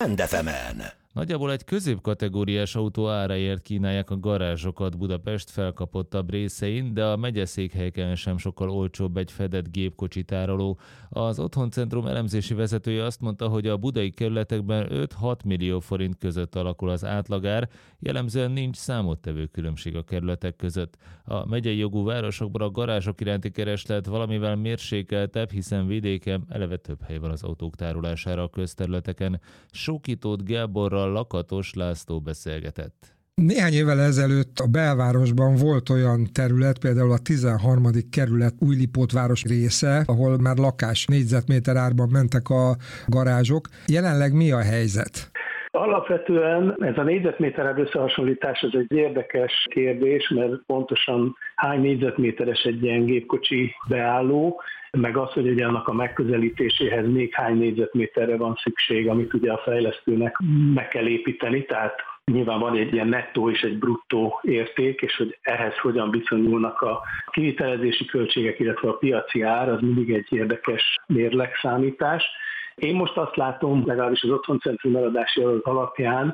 Endefemen. Nagyjából egy középkategóriás autó áráért kínálják a garázsokat Budapest felkapottabb részein, de a megyeszékhelyeken sem sokkal olcsóbb egy fedett gépkocsi tároló. Az Otthoncentrum elemzési vezetője azt mondta, hogy a budai kerületekben 5-6 millió forint között alakul az átlagár, jellemzően nincs számottevő különbség a kerületek között. A megyei jogú városokban a garázsok iránti kereslet valamivel mérsékeltebb, hiszen vidéken eleve több hely van az autók tárolására a közterületeken. Sókítót Gáborral Lakatos László beszélgetett. Néhány évvel ezelőtt a belvárosban volt olyan terület, például a 13. kerület Újlipótváros része, ahol már lakás négyzetméter árban mentek a garázsok. Jelenleg mi a helyzet? Alapvetően ez a négyzetméter összehasonlítás ez egy érdekes kérdés, mert pontosan hány négyzetméteres egy ilyen gépkocsi beálló, meg az, hogy ugye annak a megközelítéséhez még hány négyzetméterre van szükség, amit ugye a fejlesztőnek meg kell építeni, tehát nyilván van egy ilyen nettó és egy bruttó érték, és hogy ehhez hogyan viszonyulnak a kivitelezési költségek, illetve a piaci ár, az mindig egy érdekes mérlegszámítás. Én most azt látom, legalábbis az Otthoncentrum eladási alapján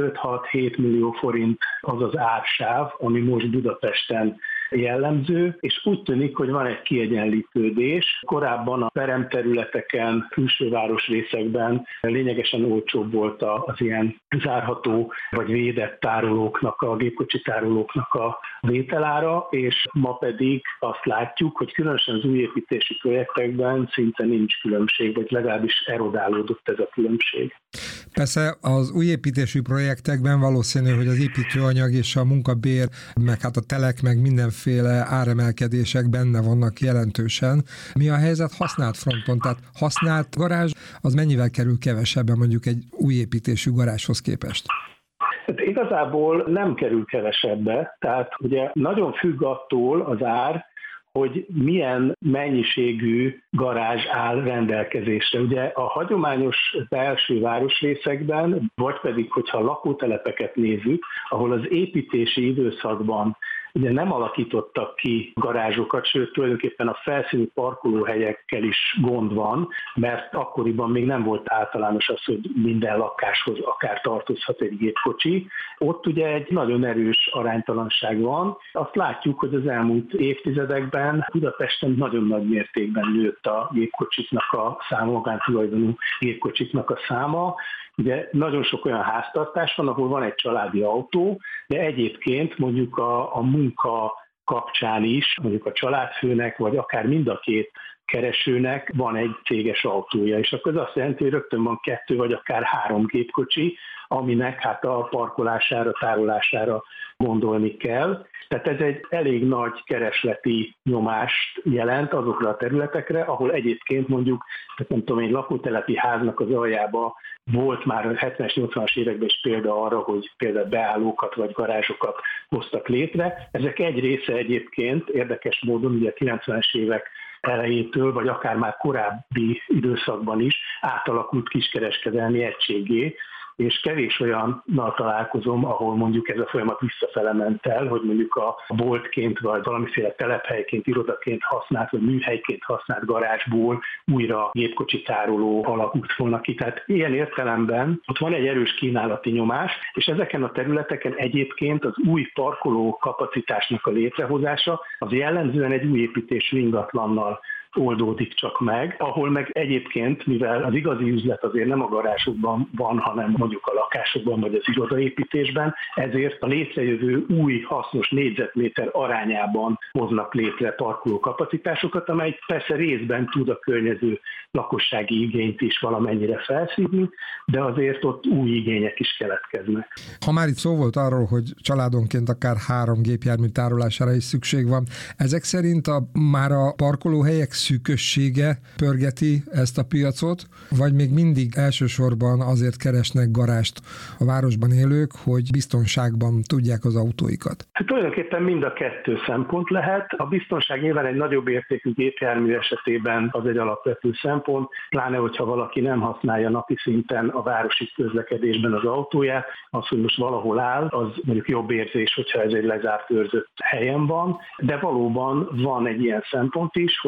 5-6-7 millió forint az az ársáv, ami most Budapesten jellemző, és úgy tűnik, hogy van egy kiegyenlítődés. Korábban a peremterületeken, külső városrészekben lényegesen olcsóbb volt az ilyen zárható vagy védett tárolóknak, a gépkocsi tárolóknak a vételára, és ma pedig azt látjuk, hogy különösen az újépítési projektekben szinte nincs különbség, vagy legalábbis erodálódott ez a különbség. Persze az újépítési projektekben valószínű, hogy az építőanyag és a munkabér, meg hát a telek, meg mindenféle áremelkedések benne vannak jelentősen. Mi a helyzet használt fronton? Tehát használt garázs, az mennyivel kerül kevesebben mondjuk egy újépítésű garázshoz képest? Hát igazából nem kerül kevesebbe, tehát ugye nagyon függ attól az ár, hogy milyen mennyiségű garázs áll rendelkezésre. Ugye a hagyományos belső városrészekben, vagy pedig, hogyha lakótelepeket nézzük, ahol az építési időszakban ugye nem alakítottak ki garázsokat, sőt tulajdonképpen a felszíni parkolóhelyekkel is gond van, mert akkoriban még nem volt általános az, hogy minden lakáshoz akár tartozhat egy gépkocsi. Ott ugye egy nagyon erős aránytalanság van. Azt látjuk, hogy az elmúlt évtizedekben Budapesten nagyon nagy mértékben nőtt a gépkocsiknak a száma, magántulajdonú gépkocsiknak a száma. Ugye nagyon sok olyan háztartás van, ahol van egy családi autó, de egyébként mondjuk a munka kapcsán is, mondjuk a családfőnek, vagy akár mind a két keresőnek van egy céges autója, és akkor ez azt jelenti, hogy rögtön van 2 vagy akár 3 gépkocsi, aminek hát a parkolására, tárolására gondolni kell. Tehát ez egy elég nagy keresleti nyomást jelent azokra a területekre, ahol egyébként mondjuk, tehát nem tudom, egy lakótelepi háznak az aljába volt már a 70-es, 80-as években is példa arra, hogy például beállókat vagy garázsokat hoztak létre. Ezek egy része egyébként érdekes módon ugye a 90-es évek elejétől, vagy akár már korábbi időszakban is átalakult kiskereskedelmi egységé, és kevés olyannal találkozom, ahol mondjuk ez a folyamat visszafele ment el, hogy mondjuk a boltként, vagy valamiféle telephelyként, irodaként használt, vagy műhelyként használt garázsból újra gépkocsi tároló alakult volna ki. Tehát ilyen értelemben ott van egy erős kínálati nyomás, és ezeken a területeken egyébként az új parkoló kapacitásnak a létrehozása az jellemzően egy új építésű ingatlannal oldódik csak meg, ahol meg egyébként, mivel az igazi üzlet azért nem a garázsokban van, hanem mondjuk a lakásokban vagy az irodaépítésben, ezért a létrejövő új hasznos négyzetméter arányában hoznak létre parkolókapacitásokat, amely persze részben tud a környező lakossági igényt is valamennyire felszívni, de azért ott új igények is keletkeznek. Ha már itt szó volt arról, hogy családonként akár 3 gépjármű tárolására is szükség van, ezek szerint már a parkolóhelyek szűkössége pörgeti ezt a piacot, vagy még mindig elsősorban azért keresnek garást a városban élők, hogy biztonságban tudják az autóikat? Hát tulajdonképpen mind a kettő szempont lehet. A biztonság nyilván egy nagyobb értékű gépjármű esetében az egy alapvető szempont, pláne hogyha valaki nem használja napi szinten a városi közlekedésben az autóját, az, hogy most valahol áll, az mondjuk jobb érzés, hogyha ez egy lezárt, őrzött helyen van, de valóban van egy ilyen szempont is, hogy azért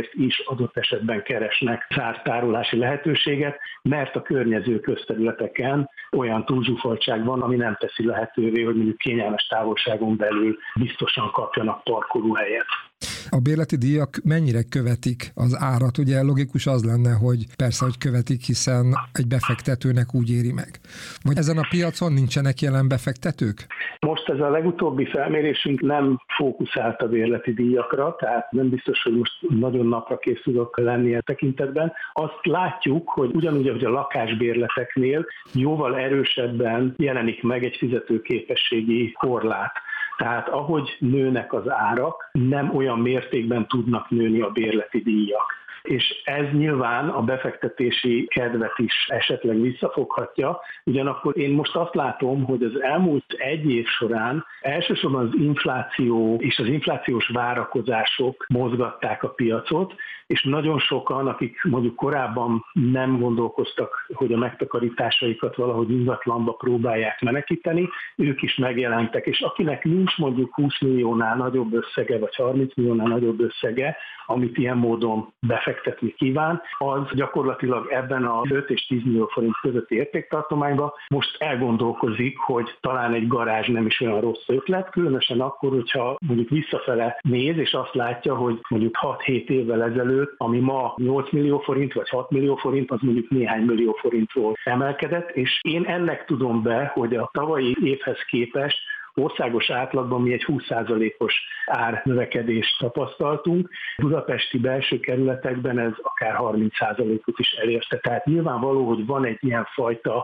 azért is adott esetben keresnek zárt tárolási lehetőséget, mert a környező közterületeken olyan túlzsúfoltság van, ami nem teszi lehetővé, hogy mondjuk kényelmes távolságon belül biztosan kapjanak parkolóhelyet. A bérleti díjak mennyire követik az árat? Ugye logikus az lenne, hogy persze, hogy követik, hiszen egy befektetőnek úgy éri meg. Vagy ezen a piacon nincsenek jelen befektetők? Most ez a legutóbbi felmérésünk nem fókuszált a bérleti díjakra, tehát nem biztos, hogy most nagyon napra kész tudok lenni a tekintetben. Azt látjuk, hogy ugyanúgy, ahogy a lakásbérleteknél jóval erősebben jelenik meg egy fizetőképességi korlát. Tehát ahogy nőnek az árak, nem olyan mértékben tudnak nőni a bérleti díjak. És ez nyilván a befektetési kedvet is esetleg visszafoghatja. Ugyanakkor én most azt látom, hogy az elmúlt egy év során elsősorban az infláció és az inflációs várakozások mozgatták a piacot, és nagyon sokan, akik mondjuk korábban nem gondolkoztak, hogy a megtakarításaikat valahogy ingatlanba próbálják menekíteni, ők is megjelentek, és akinek nincs mondjuk 20 milliónál nagyobb összege, vagy 30 milliónál nagyobb összege, amit ilyen módon befektetni kíván, az gyakorlatilag ebben a 5 és 10 millió forint közötti értéktartományban most elgondolkozik, hogy talán egy garázs nem is olyan rossz ötlet, különösen akkor, hogyha mondjuk visszafele néz, és azt látja, hogy mondjuk 6-7 évvel ezelőtt, ami ma 8 millió forint vagy 6 millió forint, az mondjuk néhány millió forintról emelkedett, és én ennek tudom be, hogy a tavalyi évhez képest országos átlagban mi egy 20%-os árnövekedést tapasztaltunk, budapesti belső kerületekben ez akár 30%-ot is elérte. Tehát nyilvánvaló, hogy van egy ilyen fajta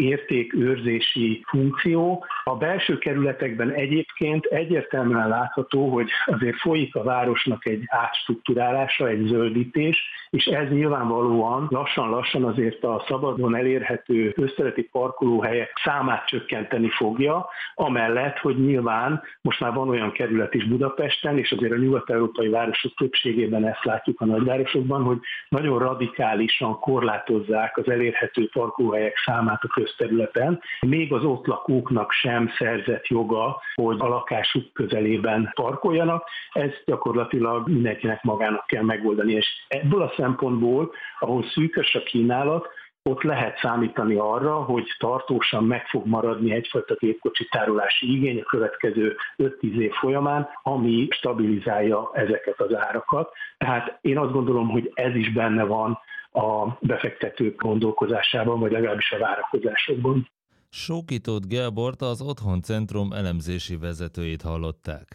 értékőrzési funkció. A belső kerületekben egyébként egyértelműen látható, hogy azért folyik a városnak egy átstrukturálása, egy zöldítés, és ez nyilvánvalóan lassan-lassan azért a szabadon elérhető közterületi parkolóhelyek számát csökkenteni fogja, amellett, hogy nyilván most már van olyan kerület is Budapesten, és azért a nyugat-európai városok többségében ezt látjuk a nagyvárosokban, hogy nagyon radikálisan korlátozzák az elérhető parkolóhelyek számát a közterületen. Még az ott lakóknak sem szerzett joga, hogy a lakásuk közelében parkoljanak. Ezt gyakorlatilag mindenkinek magának kell megoldani, és ebből a szempontból, ahol szűkös a kínálat, ott lehet számítani arra, hogy tartósan meg fog maradni egyfajta gépkocsi tárolási igény a következő 5-10 év folyamán, ami stabilizálja ezeket az árakat. Tehát én azt gondolom, hogy ez is benne van a befektetők gondolkozásában, vagy legalábbis a várakozásokban. Sóky Tóth Gábort, az Otthoncentrum elemzési vezetőjét hallották.